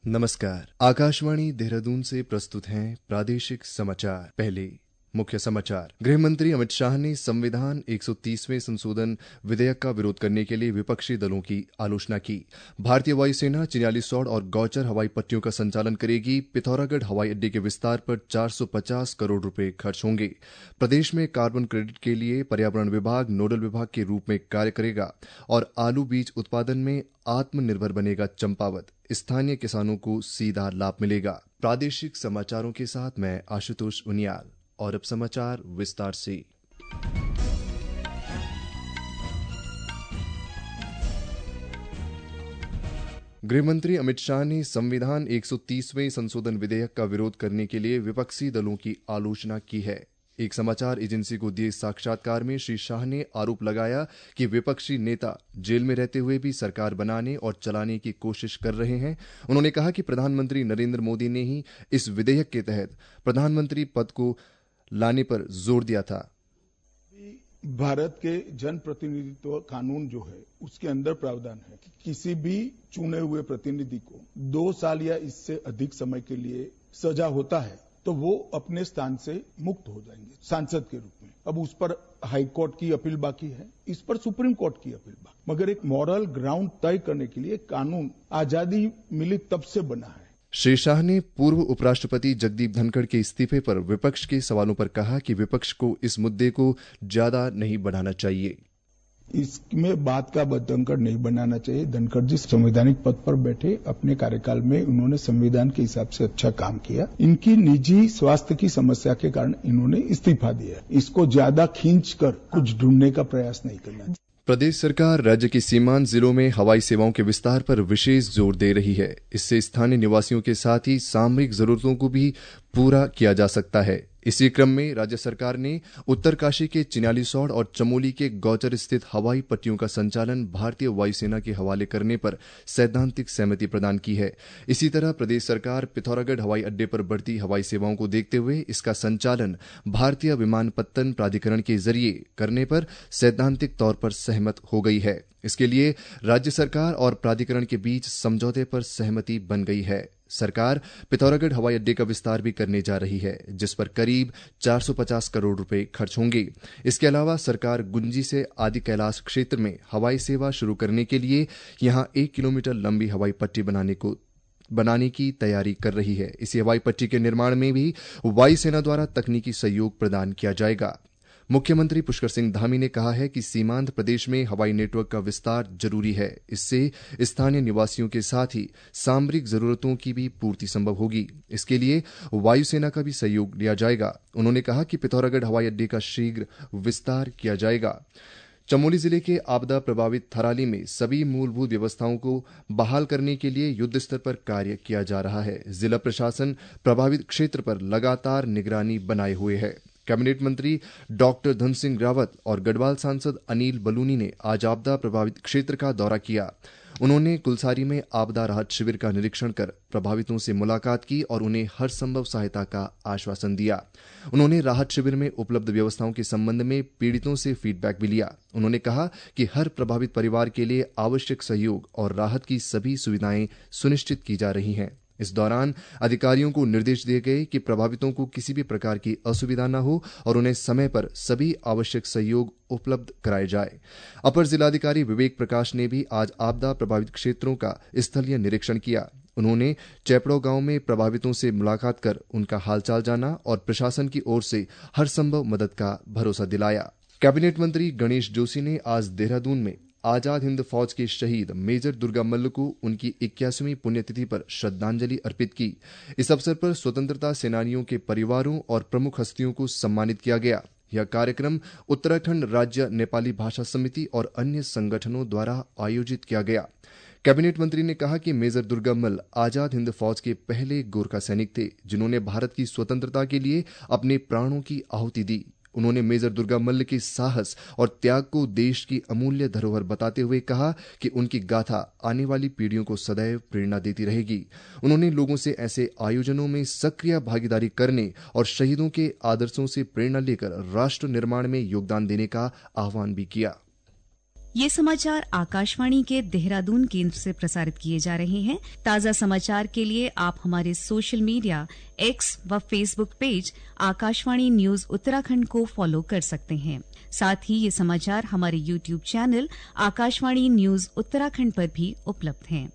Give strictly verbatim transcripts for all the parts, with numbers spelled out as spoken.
नमस्कार। आकाशवाणी देहरादून से प्रस्तुत हैं प्रादेशिक समाचार। पहले मुख्य समाचार। गृह मंत्री अमित शाह ने संविधान एक सौ तीसवें संशोधन विधेयक का विरोध करने के लिए विपक्षी दलों की आलोचना की। भारतीय वायुसेना चिन्यालीसौड़ और गौचर हवाई पट्टियों का संचालन करेगी। पिथौरागढ़ हवाई अड्डे के विस्तार पर चार सौ पचास करोड़ रुपए खर्च होंगे। प्रदेश में कार्बन क्रेडिट के लिए पर्यावरण विभाग नोडल विभाग के रूप में कार्य करेगा और आलू बीज उत्पादन में आत्मनिर्भर बनेगा चंपावत। स्थानीय किसानों को सीधा लाभ मिलेगा। प्रादेशिक समाचारों के साथ मैं आशुतोष उनियाल। और अब समाचार विस्तार से। गृहमंत्री अमित शाह ने संविधान एक सौ तीसवें संशोधन विधेयक का विरोध करने के लिए विपक्षी दलों की आलोचना की है। एक समाचार एजेंसी को दिए साक्षात्कार में श्री शाह ने आरोप लगाया कि विपक्षी नेता जेल में रहते हुए भी सरकार बनाने और चलाने की कोशिश कर रहे हैं। उन्होंने कहा कि प्रधानमंत्री नरेंद्र मोदी ने ही इस विधेयक के तहत प्रधानमंत्री पद को लाने पर जोर दिया था। भारत के जन प्रतिनिधित्व कानून जो है उसके अंदर प्रावधान है कि किसी भी चुने हुए प्रतिनिधि को दो साल या इससे अधिक समय के लिए सजा होता है तो वो अपने स्थान से मुक्त हो जाएंगे सांसद के रूप में। अब उस पर हाई कोर्ट की अपील बाकी है, इस पर सुप्रीम कोर्ट की अपील बाकी। मगर एक मॉरल ग्राउंड तय करने के लिए कानून आजादी मिली तब से बना है। श्री शाह ने पूर्व उपराष्ट्रपति जगदीप धनखड़ के इस्तीफे पर विपक्ष के सवालों पर कहा कि विपक्ष को इस मुद्दे को ज्यादा नहीं बढ़ाना चाहिए। इसमें बात का बतंकड़ नहीं बनाना चाहिए। धनखड़ जी संवैधानिक पद पर बैठे, अपने कार्यकाल में उन्होंने संविधान के हिसाब से अच्छा काम किया। इनकी निजी स्वास्थ्य की समस्या के कारण इन्होंने इस्तीफा दिया। इसको ज्यादा खींच कर कुछ ढूंढने का प्रयास नहीं करना चाहिए। प्रदेश सरकार राज्य के सीमांत जिलों में हवाई सेवाओं के विस्तार पर विशेष जोर दे रही है। इससे स्थानीय निवासियों के साथ ही सामरिक जरूरतों को भी पूरा किया जा सकता है। इसी क्रम में राज्य सरकार ने उत्तरकाशी के चिन्यालीसौड़ और चमोली के गौचर स्थित हवाई पट्टियों का संचालन भारतीय वायुसेना के हवाले करने पर सैद्धांतिक सहमति प्रदान की है। इसी तरह प्रदेश सरकार पिथौरागढ़ हवाई अड्डे पर बढ़ती हवाई सेवाओं को देखते हुए इसका संचालन भारतीय विमानपत्तन प्राधिकरण के जरिए करने पर सैद्धांतिक तौर पर सहमत हो गई है। इसके लिए राज्य सरकार और प्राधिकरण के बीच समझौते पर सहमति बन गई है। सरकार पिथौरागढ़ हवाई अड्डे का विस्तार भी करने जा रही है, जिस पर करीब चार सौ पचास करोड़ रुपए खर्च होंगे। इसके अलावा सरकार गुंजी से आदि कैलाश क्षेत्र में हवाई सेवा शुरू करने के लिए यहां एक किलोमीटर लंबी हवाई पट्टी बनाने को बनाने की तैयारी कर रही है। इसी हवाई पट्टी के निर्माण में भी वायुसेना द्वारा तकनीकी सहयोग प्रदान किया जाएगा। मुख्यमंत्री पुष्कर सिंह धामी ने कहा है कि सीमांत प्रदेश में हवाई नेटवर्क का विस्तार जरूरी है। इससे स्थानीय निवासियों के साथ ही सामरिक जरूरतों की भी पूर्ति संभव होगी। इसके लिए वायुसेना का भी सहयोग लिया जाएगा। उन्होंने कहा कि पिथौरागढ़ हवाई अड्डे का शीघ्र विस्तार किया जाएगा। चमोली जिले के आपदा प्रभावित थराली में सभी मूलभूत व्यवस्थाओं को बहाल करने के लिए युद्ध स्तर पर कार्य किया जा रहा है। जिला प्रशासन प्रभावित क्षेत्र पर लगातार निगरानी बनाए हुए है। कैबिनेट मंत्री डॉक्टर धन सिंह रावत और गढ़वाल सांसद अनिल बलूनी ने आज आपदा प्रभावित क्षेत्र का दौरा किया। उन्होंने कुलसारी में आपदा राहत शिविर का निरीक्षण कर प्रभावितों से मुलाकात की और उन्हें हर संभव सहायता का आश्वासन दिया। उन्होंने राहत शिविर में उपलब्ध व्यवस्थाओं के संबंध में पीड़ितों से फीडबैक भी लिया। उन्होंने कहा कि हर प्रभावित परिवार के लिए आवश्यक सहयोग और राहत की सभी सुविधाएं सुनिश्चित की जा रही हैं। इस दौरान अधिकारियों को निर्देश दिए गए कि प्रभावितों को किसी भी प्रकार की असुविधा न हो और उन्हें समय पर सभी आवश्यक सहयोग उपलब्ध कराए जाए। अपर जिलाधिकारी विवेक प्रकाश ने भी आज आपदा प्रभावित क्षेत्रों का स्थलीय निरीक्षण किया। उन्होंने चैपड़ो गांव में प्रभावितों से मुलाकात कर उनका हालचाल जाना और प्रशासन की ओर से हर संभव मदद का भरोसा दिलाया। कैबिनेट मंत्री गणेश जोशी ने आज देहरादून में आजाद हिंद फौज के शहीद मेजर दुर्गा मल्ल को उनकी इक्यासीवीं पुण्यतिथि पर श्रद्धांजलि अर्पित की। इस अवसर पर स्वतंत्रता सेनानियों के परिवारों और प्रमुख हस्तियों को सम्मानित किया गया। यह कार्यक्रम उत्तराखंड राज्य नेपाली भाषा समिति और अन्य संगठनों द्वारा आयोजित किया गया। कैबिनेट मंत्री ने कहा कि मेजर दुर्गा मल्ल आजाद हिंद फौज के पहले गोरखा सैनिक थे, जिन्होंने भारत की स्वतंत्रता के लिए अपने प्राणों की आहुति दी। उन्होंने मेजर दुर्गा मल्ल के साहस और त्याग को देश की अमूल्य धरोहर बताते हुए कहा कि उनकी गाथा आने वाली पीढ़ियों को सदैव प्रेरणा देती रहेगी। उन्होंने लोगों से ऐसे आयोजनों में सक्रिय भागीदारी करने और शहीदों के आदर्शों से प्रेरणा लेकर राष्ट्र निर्माण में योगदान देने का आह्वान भी किया। ये समाचार आकाशवाणी के देहरादून केंद्र से प्रसारित किए जा रहे हैं। ताजा समाचार के लिए आप हमारे सोशल मीडिया एक्स व Facebook page Akashvani news Uttarakhand को फॉलो कर सकते हैं। साथ ही ये समाचार हमारे YouTube channel Akashvani news Uttarakhand पर भी उपलब्ध हैं।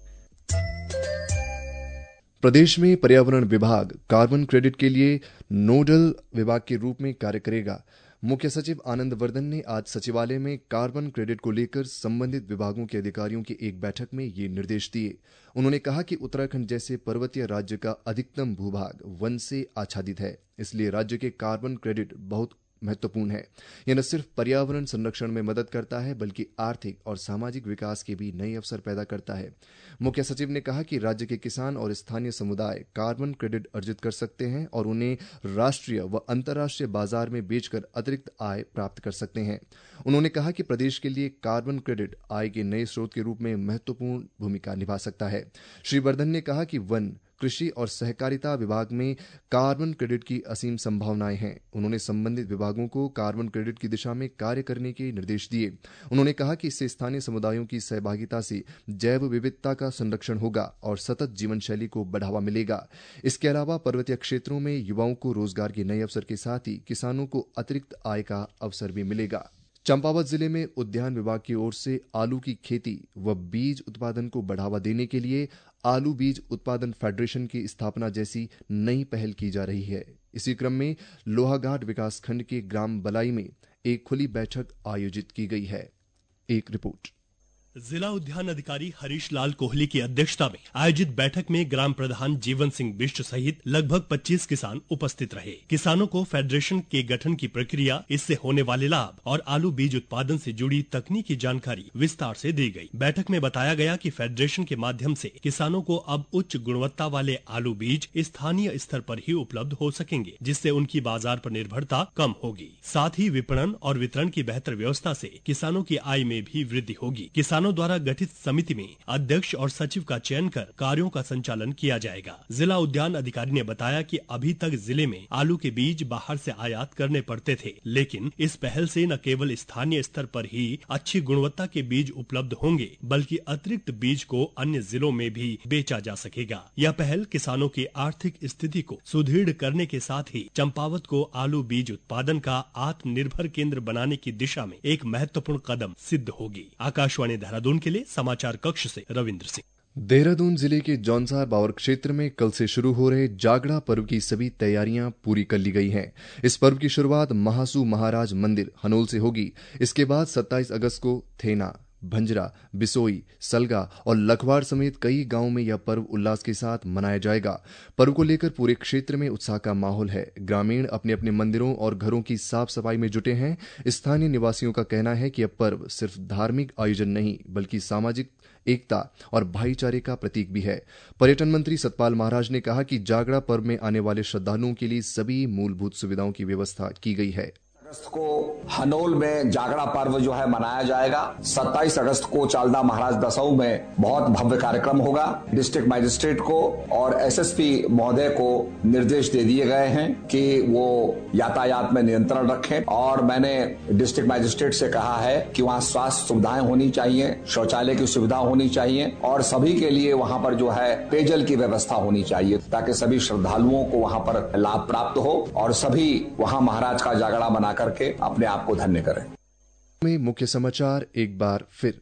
प्रदेश में पर्यावरण विभाग कार्बन क्रेडिट के लिए नोडल विभाग के रूप में कार्य करेगा। मुख्य सचिव आनंद वर्धन ने आज सचिवालय में कार्बन क्रेडिट को लेकर संबंधित विभागों के अधिकारियों की एक बैठक में ये निर्देश दिए। उन्होंने कहा कि उत्तराखंड जैसे पर्वतीय राज्य का अधिकतम भूभाग वन से आच्छादित है, इसलिए राज्य के कार्बन क्रेडिट बहुत महत्वपूर्ण है। यह न सिर्फ पर्यावरण संरक्षण में मदद करता है बल्कि आर्थिक और सामाजिक विकास के भी नए अवसर पैदा करता है। मुख्य सचिव ने कहा कि राज्य के किसान और स्थानीय समुदाय कार्बन क्रेडिट अर्जित कर सकते हैं और उन्हें राष्ट्रीय व अंतर्राष्ट्रीय बाजार में बेचकर अतिरिक्त आय प्राप्त कर सकते हैं। उन्होंने कहा कि प्रदेश के लिए कार्बन क्रेडिट आय के नए स्रोत के रूप में महत्वपूर्ण भूमिका निभा सकता है। श्री वर्धन ने कहा कि वन, कृषि और सहकारिता विभाग में कार्बन क्रेडिट की असीम संभावनाएं हैं। उन्होंने संबंधित विभागों को कार्बन क्रेडिट की दिशा में कार्य करने के निर्देश दिए। उन्होंने कहा कि इससे स्थानीय समुदायों की सहभागिता से जैव विविधता का संरक्षण होगा और सतत जीवन शैली को बढ़ावा मिलेगा। इसके अलावा पर्वतीय क्षेत्रों में युवाओं को रोजगार के नए अवसर के साथ ही किसानों को अतिरिक्त आय का अवसर भी मिलेगा। चंपावत जिले में उद्यान विभाग की ओर से आलू की खेती व बीज उत्पादन को बढ़ावा देने के लिए आलू बीज उत्पादन फेडरेशन की स्थापना जैसी नई पहल की जा रही है। इसी क्रम में लोहाघाट विकासखंड के ग्राम बलाई में एक खुली बैठक आयोजित की गई है। एक रिपोर्ट। जिला उद्यान अधिकारी हरीश लाल कोहली की अध्यक्षता में आयोजित बैठक में ग्राम प्रधान जीवन सिंह बिष्ट सहित लगभग पच्चीस किसान उपस्थित रहे। किसानों को फेडरेशन के गठन की प्रक्रिया, इससे होने वाले लाभ और आलू बीज उत्पादन से जुड़ी तकनीकी जानकारी विस्तार से दी गई। बैठक में बताया गया कि फेडरेशन के माध्यम से किसानों को अब उच्च गुणवत्ता वाले आलू बीज स्थानीय स्तर पर ही उपलब्ध हो सकेंगे, जिससे उनकी बाजार पर निर्भरता कम होगी। साथ ही विपणन और वितरण की बेहतर व्यवस्था से किसानों की आय में भी वृद्धि होगी। किसानों द्वारा गठित समिति में अध्यक्ष और सचिव का चयन कर कार्यों का संचालन किया जाएगा। जिला उद्यान अधिकारी ने बताया कि अभी तक जिले में आलू के बीज बाहर से आयात करने पड़ते थे, लेकिन इस पहल से न केवल स्थानीय स्तर पर ही अच्छी गुणवत्ता के बीज उपलब्ध होंगे, बल्कि अतिरिक्त बीज को अन्य जिलों में भी बेचा जा सकेगा। यह पहल किसानों की आर्थिक स्थिति को सुदृढ़ करने के साथ ही चंपावत को आलू बीज उत्पादन का आत्मनिर्भर केंद्र बनाने की दिशा में एक महत्वपूर्ण कदम सिद्ध होगी। आकाशवाणी देहरादून के लिए समाचार कक्ष से रविंद्र सिंह। देहरादून जिले के जौनसार बावर क्षेत्र में कल से शुरू हो रहे जागड़ा पर्व की सभी तैयारियां पूरी कर ली गई हैं। इस पर्व की शुरुआत महासू महाराज मंदिर हनोल से होगी। इसके बाद सत्ताईस अगस्त को थेना, भंजरा, बिसोई, सलगा और लखवाड़ समेत कई गांवों में यह पर्व उल्लास के साथ मनाया जाएगा। पर्व को लेकर पूरे क्षेत्र में उत्साह का माहौल है। ग्रामीण अपने अपने मंदिरों और घरों की साफ सफाई में जुटे हैं। स्थानीय निवासियों का कहना है कि यह पर्व सिर्फ धार्मिक आयोजन नहीं बल्कि सामाजिक एकता और भाईचारे का प्रतीक भी है। पर्यटन मंत्री सतपाल महाराज ने कहा कि जागड़ा पर्व में आने वाले श्रद्धालुओं के लिए सभी मूलभूत सुविधाओं की व्यवस्था की गई है। अगस्त को हनोल में जागड़ा पर्व जो है मनाया जाएगा। सत्ताईस अगस्त को चालदा महाराज दसऊ में बहुत भव्य कार्यक्रम होगा। डिस्ट्रिक्ट मजिस्ट्रेट को और एसएसपी महोदय को निर्देश दे दिए गए हैं कि वो यातायात में नियंत्रण रखें और मैंने डिस्ट्रिक्ट मजिस्ट्रेट से कहा है कि वहाँ स्वास्थ्य सुविधाएं होनी चाहिए, शौचालय की सुविधा होनी चाहिए और सभी के लिए वहाँ पर जो है पेयजल की व्यवस्था होनी चाहिए ताकि सभी श्रद्धालुओं को वहाँ पर लाभ प्राप्त हो और सभी वहाँ महाराज का जागड़ा मना करके अपने आप को धन्य करें। में मुख्य समाचार एक बार फिर।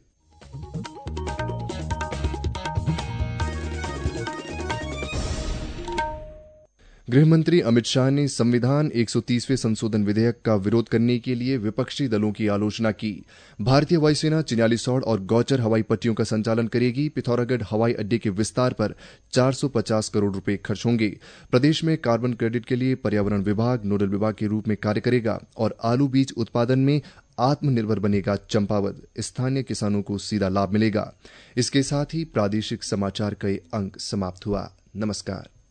गृहमंत्री अमित शाह ने संविधान एक सौ तीसवें संशोधन विधेयक का विरोध करने के लिए विपक्षी दलों की आलोचना की। भारतीय वायुसेना चिन्यालीसौड़ और गौचर हवाई पट्टियों का संचालन करेगी। पिथौरागढ़ हवाई अड्डे के विस्तार पर चार सौ पचास करोड़ रुपए खर्च होंगे। प्रदेश में कार्बन क्रेडिट के लिए पर्यावरण विभाग नोडल विभाग के रूप में कार्य करेगा और आलू बीज उत्पादन में आत्मनिर्भर बनेगा चंपावत। स्थानीय किसानों को सीधा लाभ मिलेगा। इसके साथ ही प्रादेशिक समाचार का ये अंक समाप्त हुआ। नमस्कार।